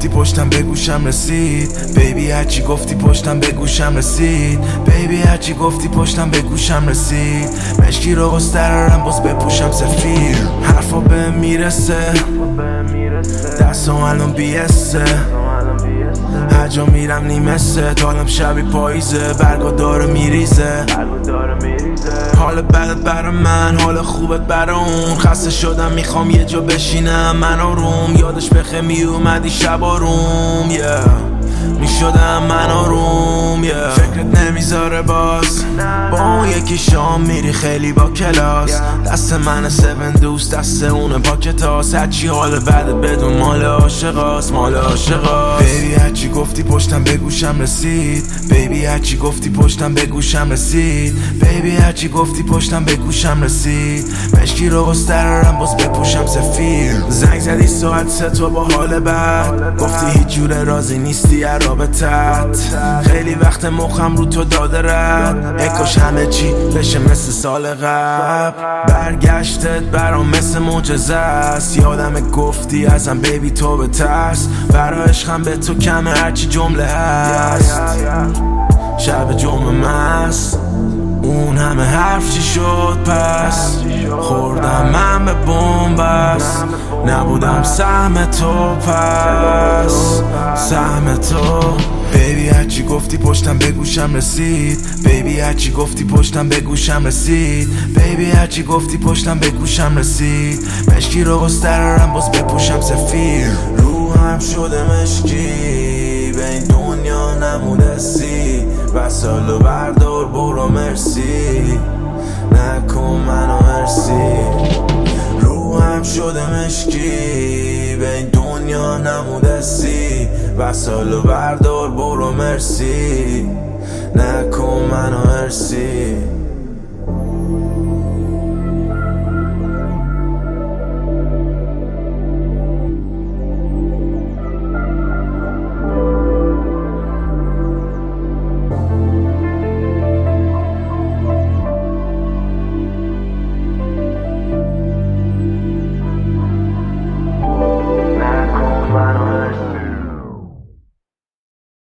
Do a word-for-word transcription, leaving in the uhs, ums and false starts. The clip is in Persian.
گفتی پشتم به گوشم رسید بیبی، هرچی گفتی پشتم به گوشم رسید بیبی، هرچی گفتی پشتم به گوشم رسید. مشکی رو گسترارم باز بپوشم سفیر، حرفا به میرسه دستم الان بیسته، هر جا میرم نیمسه، تالم شبی پاییزه، برگا داره میریزه. حال بدت برا من، حال خوبت برا اون، خسته شدم میخوام یه جا بشینم من آروم، یادش بخه میومدی شب آروم yeah. میشدم من آروم yeah. فکرت نمیذاره باز با اون یکی شام میری خیلی با کلاس، دست من سون دوست دست اونه پاکتاس، هرچی حال بدت بدون مال عاشقاست مال عاشقاست. بیبی هرچی گفتی پشتم به گوشم رسید بیبی، هرچی گفتی پشتم به گوشم رسید بیبی، هرچی گفتی پشتم به گوشم رسید. مشکی رو گسترارم باز بپوشم سفیر، زنگ زدی ساعت سه تو با حال بد، گفتی هیچ جوره راضی نیستی از رابطت، خیلی وقت مخم رو تو داده رد، اکاش همه چی بشه مثل سال قبل. برگشتت برام مثل معجزه است، یادم گفتی ازم بیبی تو بترس، برا عشقم به تو کمه هرچی جمله هست. شب جمعه مست اون همه حرف چی شد پس، خوردم من به بومبست، نبودم سهم تو پس سهم تو. بیبی هرچی گفتی پشتم به گوشم رسید بیبی، هرچی گفتی پشتم به گوشم رسید بیبی، هرچی گفتی پشتم به گوشم رسید. مشکی رو گسترارم باز بپوشم سفیر، روحم شده مشکی به این دنیا نمودستی، وسالو بردار برو مرسی نکن منو مرسی. روحم شده مشکی به این دنیا نمودستی، وسالو بردار برو مرسی نکن منو مرسی.